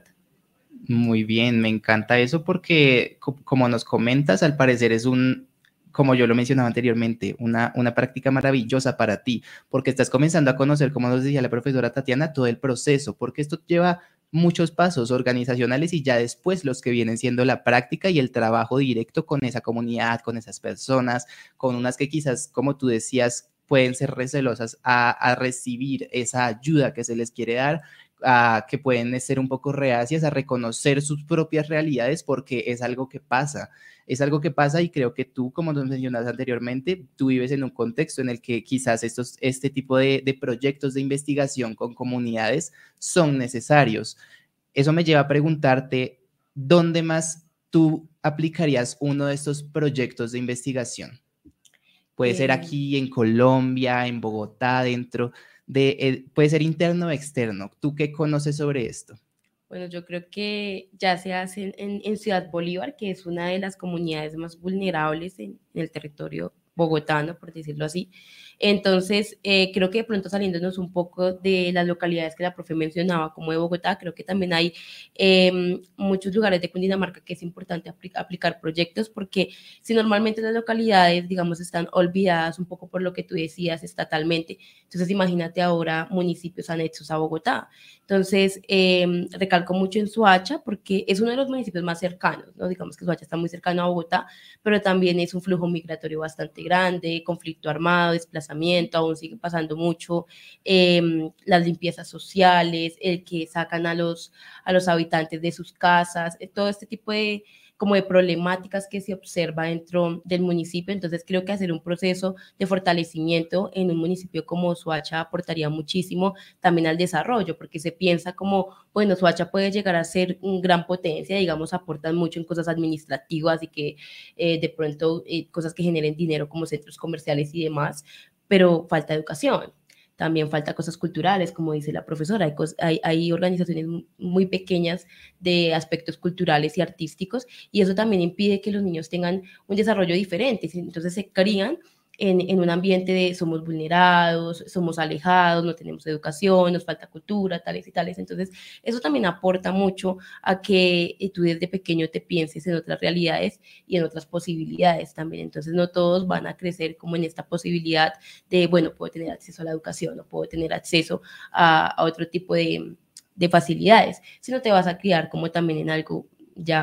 Muy bien, me encanta eso porque, como nos comentas, al parecer es un, como yo lo mencionaba anteriormente, una, una práctica maravillosa para ti, porque estás comenzando a conocer, como nos decía la profesora Tatiana, todo el proceso, porque esto lleva muchos pasos organizacionales y ya después los que vienen siendo la práctica y el trabajo directo con esa comunidad, con esas personas, con unas que quizás, como tú decías, pueden ser recelosas a, a recibir esa ayuda que se les quiere dar, a, que pueden ser un poco reacias a reconocer sus propias realidades, porque es algo que pasa, es algo que pasa y creo que tú, como nos mencionas anteriormente, tú vives en un contexto en el que quizás estos, este tipo de, de proyectos de investigación con comunidades son necesarios. Eso me lleva a preguntarte, ¿dónde más tú aplicarías uno de estos proyectos de investigación? Puede ser aquí en Colombia, en Bogotá, dentro de, eh, puede ser interno o externo. ¿Tú qué conoces sobre esto? Bueno, yo creo que ya se hace en, en Ciudad Bolívar, que es una de las comunidades más vulnerables en, en el territorio bogotano, por decirlo así. Entonces, eh, creo que de pronto saliéndonos un poco de las localidades que la profe mencionaba, como de Bogotá, creo que también hay eh, muchos lugares de Cundinamarca que es importante apl- aplicar proyectos, porque si normalmente las localidades, digamos, están olvidadas un poco por lo que tú decías estatalmente, entonces imagínate ahora municipios anexos a Bogotá. Entonces, eh, recalco mucho en Soacha, porque es uno de los municipios más cercanos, ¿no? Digamos que Soacha está muy cercano a Bogotá, pero también es un flujo migratorio bastante grande, conflicto armado, desplazamiento, aún sigue pasando mucho, eh, las limpiezas sociales, el que sacan a los, a los habitantes de sus casas, eh, todo este tipo de, como de problemáticas que se observa dentro del municipio. Entonces creo que hacer un proceso de fortalecimiento en un municipio como Soacha aportaría muchísimo también al desarrollo, porque se piensa como, bueno, Soacha puede llegar a ser una gran potencia, digamos, aportan mucho en cosas administrativas y que eh, de pronto eh, cosas que generen dinero como centros comerciales y demás, pero falta educación. También falta cosas culturales, como dice la profesora. Hay, hay, hay organizaciones muy pequeñas de aspectos culturales y artísticos, y eso también impide que los niños tengan un desarrollo diferente. Entonces se crían en, en un ambiente de somos vulnerados, somos alejados, no tenemos educación, nos falta cultura, tales y tales. Entonces eso también aporta mucho a que tú desde pequeño te pienses en otras realidades y en otras posibilidades también. Entonces no todos van a crecer como en esta posibilidad de, bueno, puedo tener acceso a la educación o puedo tener acceso a, a otro tipo de, de facilidades, sino te vas a criar como también en algo ya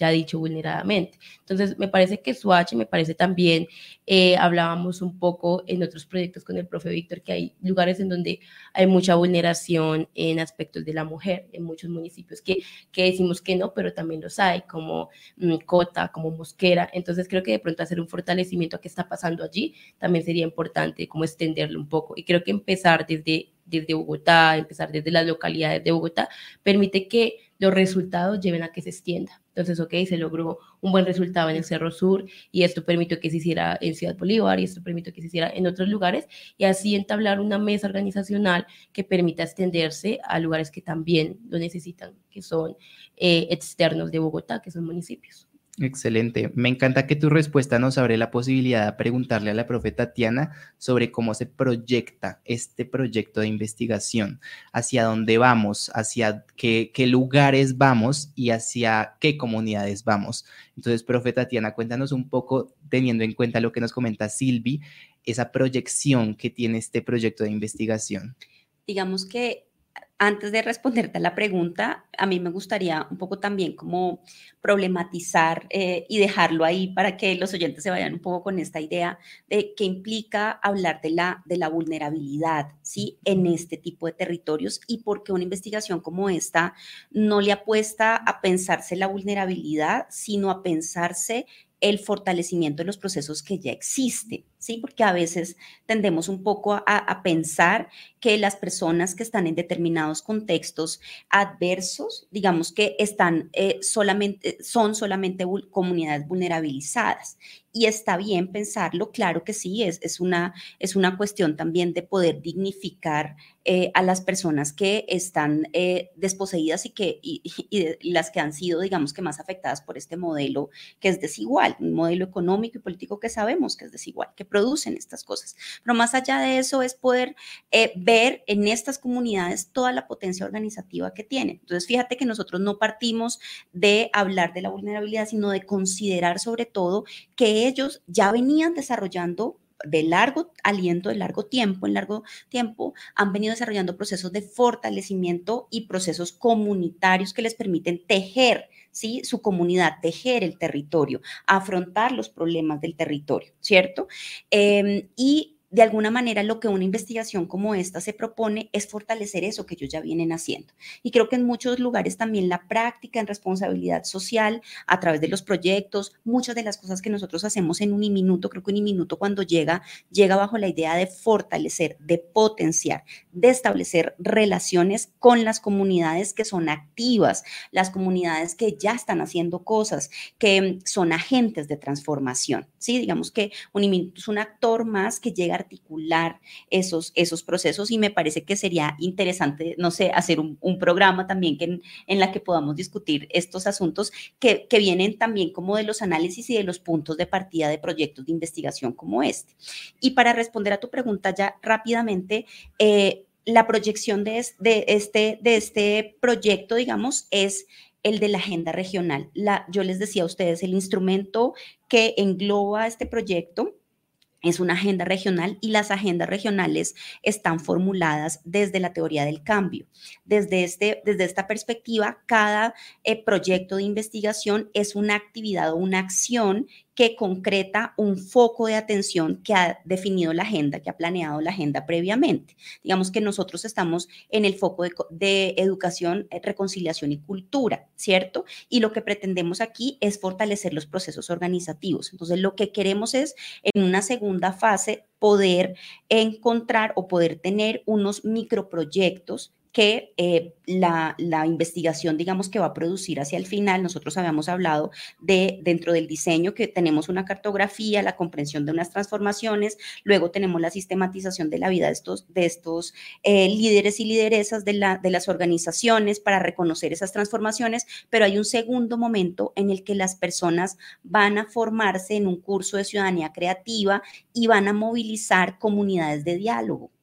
ya dicho vulneradamente. Entonces, me parece que Swatch, me parece también, eh, hablábamos un poco en otros proyectos con el profe Víctor, que hay lugares en donde hay mucha vulneración en aspectos de la mujer, en muchos municipios que, que decimos que no, pero también los hay, como mmm, Cota, como Mosquera. Entonces, creo que de pronto hacer un fortalecimiento a qué está pasando allí también sería importante, como extenderlo un poco. Y creo que empezar desde, desde Bogotá, empezar desde las localidades de Bogotá, permite que los resultados lleven a que se extienda. Entonces, ok, se logró un buen resultado en el Cerro Sur y esto permitió que se hiciera en Ciudad Bolívar y esto permitió que se hiciera en otros lugares y así entablar una mesa organizacional que permita extenderse a lugares que también lo necesitan, que son eh, externos de Bogotá, que son municipios. Excelente. Me encanta que tu respuesta nos abre la posibilidad de preguntarle a la profe Tatiana sobre cómo se proyecta este proyecto de investigación, hacia dónde vamos, hacia qué, qué lugares vamos y hacia qué comunidades vamos. Entonces, profe Tatiana, cuéntanos un poco, teniendo en cuenta lo que nos comenta Silvi, esa proyección que tiene este proyecto de investigación. Digamos que antes de responderte a la pregunta, a mí me gustaría un poco también como problematizar eh, y dejarlo ahí para que los oyentes se vayan un poco con esta idea de qué implica hablar de la, de la vulnerabilidad, ¿sí? En este tipo de territorios y por qué una investigación como esta no le apuesta a pensarse la vulnerabilidad, sino a pensarse el fortalecimiento de los procesos que ya existen, ¿sí? Porque a veces tendemos un poco a, a pensar que las personas que están en determinados contextos adversos, digamos que están eh, solamente, son solamente vul- comunidades vulnerabilizadas. Y está bien pensarlo, claro que sí, es, es, una, es una cuestión también de poder dignificar eh, a las personas que están eh, desposeídas y, que, y, y, de, y las que han sido, digamos que más afectadas por este modelo que es desigual, un modelo económico y político que sabemos que es desigual, que producen estas cosas. Pero más allá de eso es poder eh, ver en estas comunidades toda la potencia organizativa que tienen. Entonces, fíjate que nosotros no partimos de hablar de la vulnerabilidad, sino de considerar sobre todo que ellos ya venían desarrollando de largo aliento, de largo tiempo, en largo tiempo, han venido desarrollando procesos de fortalecimiento y procesos comunitarios que les permiten tejer, ¿sí? Su comunidad, tejer el territorio, afrontar los problemas del territorio, ¿cierto? Eh, y de alguna manera lo que una investigación como esta se propone es fortalecer eso que ellos ya vienen haciendo. Y creo que en muchos lugares también la práctica en responsabilidad social a través de los proyectos, muchas de las cosas que nosotros hacemos en Uniminuto, creo que Uniminuto cuando llega, llega bajo la idea de fortalecer, de potenciar, de establecer relaciones con las comunidades que son activas, las comunidades que ya están haciendo cosas, que son agentes de transformación, ¿sí? Digamos que Uniminuto es un actor más que llega a articular esos, esos procesos y me parece que sería interesante, no sé, hacer un, un programa también que en, en la que podamos discutir estos asuntos que, que vienen también como de los análisis y de los puntos de partida de proyectos de investigación como este. Y para responder a tu pregunta ya rápidamente, eh, la proyección de, de, este, de este proyecto, digamos, es el de la agenda regional. La, yo les decía a ustedes, el instrumento que engloba este proyecto es una agenda regional y las agendas regionales están formuladas desde la teoría del cambio. Desde, este, desde esta perspectiva, cada eh, proyecto de investigación es una actividad o una acción que concreta un foco de atención que ha definido la agenda, que ha planeado la agenda previamente. Digamos que nosotros estamos en el foco de, de educación, reconciliación y cultura, ¿cierto? Y lo que pretendemos aquí es fortalecer los procesos organizativos. Entonces, lo que queremos es, en una segunda fase, poder encontrar o poder tener unos microproyectos que eh, la, la investigación, digamos, que va a producir hacia el final. Nosotros habíamos hablado de, dentro del diseño, que tenemos una cartografía, la comprensión de unas transformaciones, luego tenemos la sistematización de la vida de estos, de estos eh, líderes y lideresas de, la, de las organizaciones para reconocer esas transformaciones, pero hay un segundo momento en el que las personas van a formarse en un curso de ciudadanía creativa y van a movilizar comunidades de diálogo.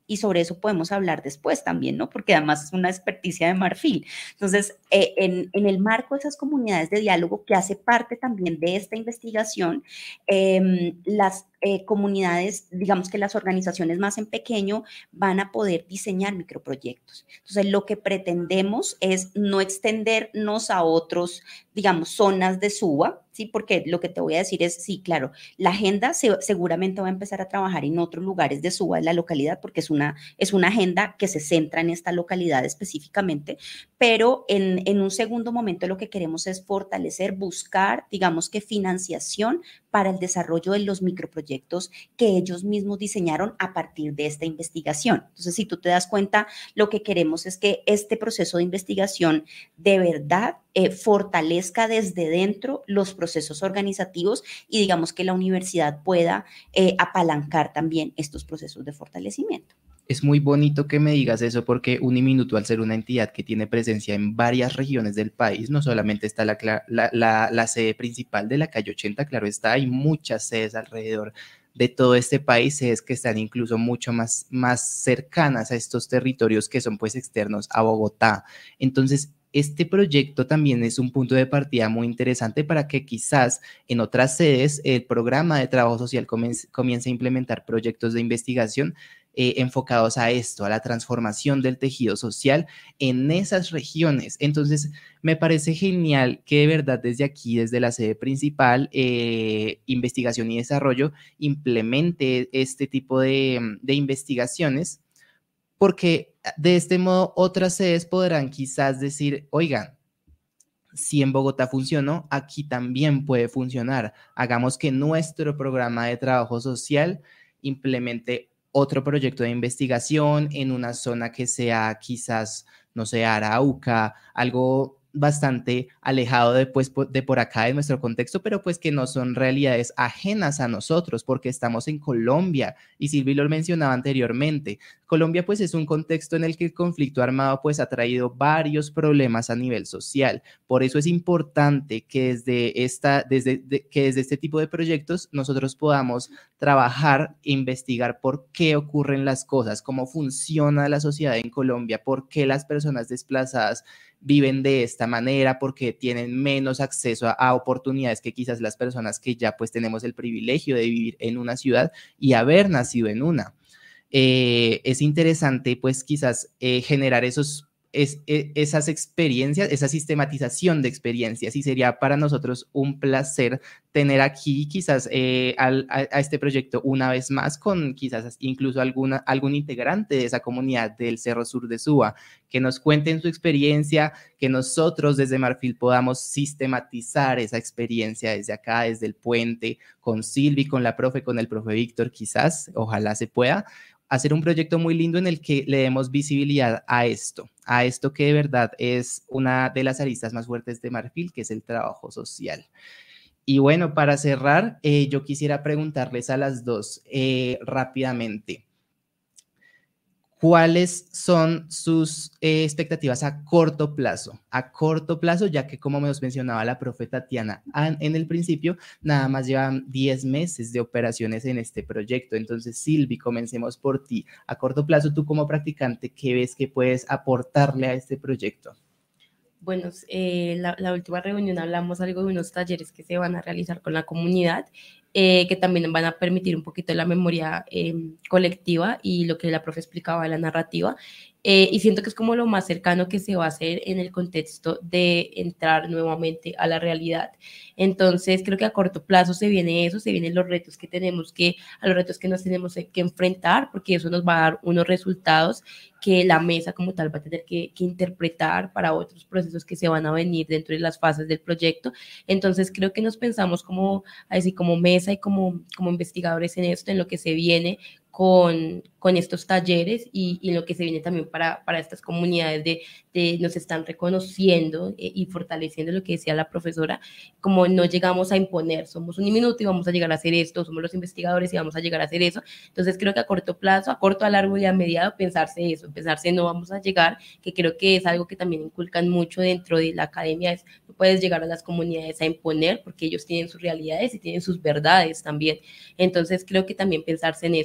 y sobre eso podemos hablar después también, ¿no? Porque además es una experticia de Marfil. Entonces, eh, en, en el marco de esas comunidades de diálogo que hace parte también de esta investigación, eh, las eh, comunidades, digamos que las organizaciones más en pequeño van a poder diseñar microproyectos. Entonces, lo que pretendemos es no extendernos a otros, digamos, zonas de SUBA, ¿sí? Porque lo que te voy a decir es, sí, claro, la agenda se, seguramente va a empezar a trabajar en otros lugares de SUBA de la localidad, porque es una, es una agenda que se centra en esta localidad específicamente, pero en, en un segundo momento lo que queremos es fortalecer, buscar, digamos que financiación para el desarrollo de los microproyectos que ellos mismos diseñaron a partir de esta investigación. Entonces, si tú te das cuenta, lo que queremos es que este proceso de investigación de verdad eh, fortalezca desde dentro los procesos organizativos y digamos que la universidad pueda eh, apalancar también estos procesos de fortalecimiento. Es muy bonito que me digas eso porque Uniminuto, al ser una entidad que tiene presencia en varias regiones del país, no solamente está la, la, la, la sede principal de la calle ochenta, claro está, hay muchas sedes alrededor de todo este país, sedes que están incluso mucho más, más cercanas a estos territorios que son pues externos a Bogotá. Entonces, este proyecto también es un punto de partida muy interesante para que quizás en otras sedes el programa de trabajo social comience, comience a implementar proyectos de investigación Eh, enfocados a esto, a la transformación del tejido social en esas regiones. Entonces, me parece genial que de verdad desde aquí, desde la sede principal, eh, Investigación y Desarrollo, implemente este tipo de, de investigaciones, porque de este modo otras sedes podrán quizás decir, oigan, si en Bogotá funcionó, aquí también puede funcionar. Hagamos que nuestro programa de trabajo social implemente otro proyecto de investigación en una zona que sea quizás, no sé, Arauca, algo bastante alejado de, pues, de por acá de nuestro contexto, pero pues que no son realidades ajenas a nosotros porque estamos en Colombia y Silvi lo mencionaba anteriormente. Colombia pues es un contexto en el que el conflicto armado pues ha traído varios problemas a nivel social. Por eso es importante que desde, esta, desde, de, que desde este tipo de proyectos nosotros podamos trabajar e investigar por qué ocurren las cosas, cómo funciona la sociedad en Colombia, por qué las personas desplazadas viven de esta manera, porque tienen menos acceso a, a oportunidades que quizás las personas que ya pues tenemos el privilegio de vivir en una ciudad y haber nacido en una. Eh, es interesante pues quizás eh, generar esos, es, es, esas experiencias, esa sistematización de experiencias y sería para nosotros un placer tener aquí quizás eh, al, a, a este proyecto una vez más con quizás incluso alguna, algún integrante de esa comunidad del Cerro Sur de Suba, que nos cuenten su experiencia, que nosotros desde Marfil podamos sistematizar esa experiencia desde acá, desde el puente, con Silvi, con la profe, con el profe Víctor quizás, ojalá se pueda, hacer un proyecto muy lindo en el que le demos visibilidad a esto, a esto que de verdad es una de las aristas más fuertes de Marfil, que es el trabajo social. Y bueno, para cerrar, eh, yo quisiera preguntarles a las dos eh, rápidamente, ¿cuáles son sus eh, expectativas a corto plazo? A corto plazo, ya que como nos mencionaba la profe Tatiana en el principio, nada más llevan diez meses de operaciones en este proyecto. Entonces, Silvi, comencemos por ti. A corto plazo, tú como practicante, ¿qué ves que puedes aportarle a este proyecto? Bueno, eh, la, la última reunión hablamos algo de unos talleres que se van a realizar con la comunidad, eh, que también van a permitir un poquito la memoria eh, colectiva y lo que la profe explicaba de la narrativa. Eh, y siento que es como lo más cercano que se va a hacer en el contexto de entrar nuevamente a la realidad. Entonces, creo que a corto plazo se viene eso, se vienen los retos que tenemos que, a los retos que nos tenemos que enfrentar, porque eso nos va a dar unos resultados que la mesa como tal va a tener que, que interpretar para otros procesos que se van a venir dentro de las fases del proyecto. Entonces, creo que nos pensamos como, así como mesa y como, como investigadores en esto, en lo que se viene con, con estos talleres y, y lo que se viene también para, para estas comunidades de, de nos están reconociendo eh, y fortaleciendo lo que decía la profesora, como no llegamos a imponer, somos un minuto y vamos a llegar a hacer esto, somos los investigadores y vamos a llegar a hacer eso. Entonces creo que a corto plazo, a corto, a largo y a mediano, pensarse eso, pensarse no vamos a llegar, que creo que es algo que también inculcan mucho dentro de la academia, es no puedes llegar a las comunidades a imponer porque ellos tienen sus realidades y tienen sus verdades también. Entonces creo que también pensarse en eso, tienen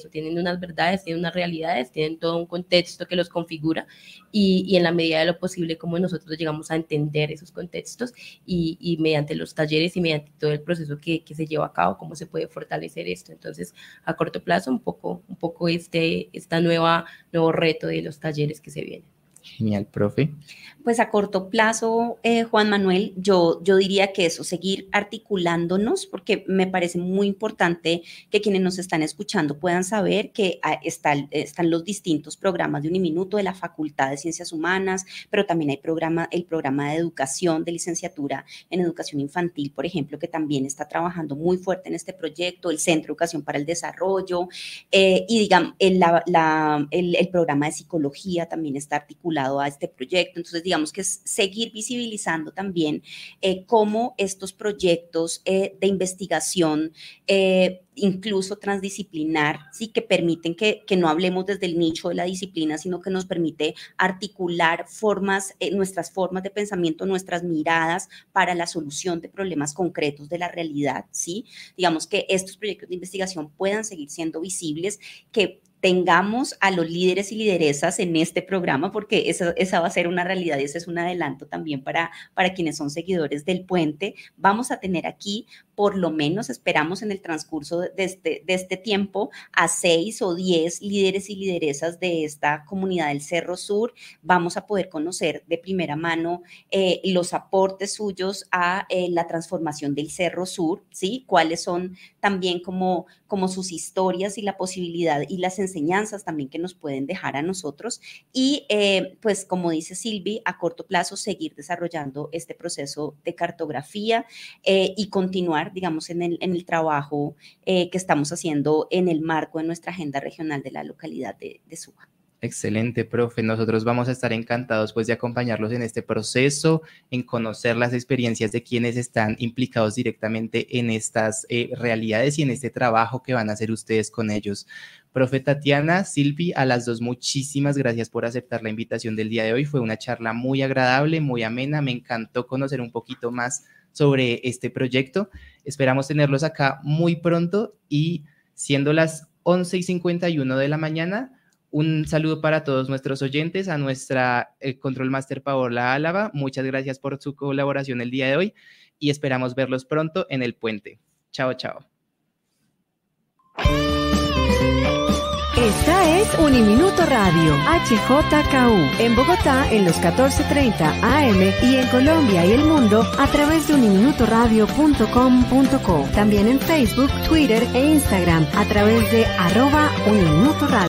unas verdades, tienen unas realidades, tienen todo un contexto que los configura y, y en la medida de lo posible como nosotros llegamos a entender esos contextos y, y mediante los talleres y mediante todo el proceso que, que se lleva a cabo, cómo se puede fortalecer esto. Entonces, a corto plazo, un poco, un poco este, esta nueva, nuevo reto de los talleres que se vienen. Genial, profe. Pues a corto plazo, eh, Juan Manuel, yo, yo diría que eso, seguir articulándonos, porque me parece muy importante que quienes nos están escuchando puedan saber que ah, está, están los distintos programas de Uniminuto de la Facultad de Ciencias Humanas, pero también hay programa, el programa de educación de licenciatura en educación infantil, por ejemplo, que también está trabajando muy fuerte en este proyecto, el Centro de Educación para el Desarrollo, eh, y digamos, el, la, la, el, el programa de psicología también está articulado a este proyecto. Entonces, digamos que es seguir visibilizando también eh, cómo estos proyectos eh, de investigación, eh, incluso transdisciplinar, sí, que permiten que, que no hablemos desde el nicho de la disciplina, sino que nos permite articular formas, eh, nuestras formas de pensamiento, nuestras miradas para la solución de problemas concretos de la realidad, sí. Digamos que estos proyectos de investigación puedan seguir siendo visibles, que tengamos a los líderes y lideresas en este programa, porque esa, esa va a ser una realidad y ese es un adelanto también para, para quienes son seguidores del Puente. Vamos a tener aquí, por lo menos esperamos en el transcurso de este, de este tiempo, a seis o diez líderes y lideresas de esta comunidad del Cerro Sur. Vamos a poder conocer de primera mano eh, los aportes suyos a eh, la transformación del Cerro Sur, ¿sí? Cuáles son también como, como sus historias y la posibilidad y las enseñanzas también que nos pueden dejar a nosotros y eh, pues como dice Silvi, a corto plazo seguir desarrollando este proceso de cartografía eh, y continuar, digamos, en el, en el trabajo eh, que estamos haciendo en el marco de nuestra agenda regional de la localidad de, de Suba. Excelente, profe. Nosotros vamos a estar encantados pues de acompañarlos en este proceso, en conocer las experiencias de quienes están implicados directamente en estas eh, realidades y en este trabajo que van a hacer ustedes con ellos. Profe Tatiana, Silvi, a las dos muchísimas gracias por aceptar la invitación del día de hoy. Fue una charla muy agradable, muy amena. Me encantó conocer un poquito más sobre este proyecto. Esperamos tenerlos acá muy pronto y siendo las once y cincuenta y uno de la mañana, un saludo para todos nuestros oyentes, a nuestra eh, Control Master Paola Álava. Muchas gracias por su colaboración el día de hoy y esperamos verlos pronto en el Puente. Chao, chao. Esta es Uniminuto Radio, H J K U, en Bogotá en los catorce treinta A M y en Colombia y el mundo a través de uniminuto radio punto com punto co. También en Facebook, Twitter e Instagram a través de arroba Uniminuto Radio.